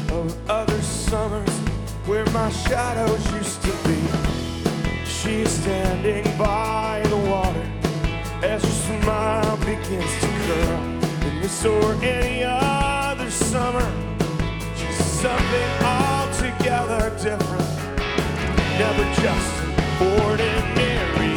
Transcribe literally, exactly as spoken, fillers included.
of other summers where my shadows used to be. She's standing by the water as her smile begins to curl. In this or any other summer, she's something altogether different, never just ordinary.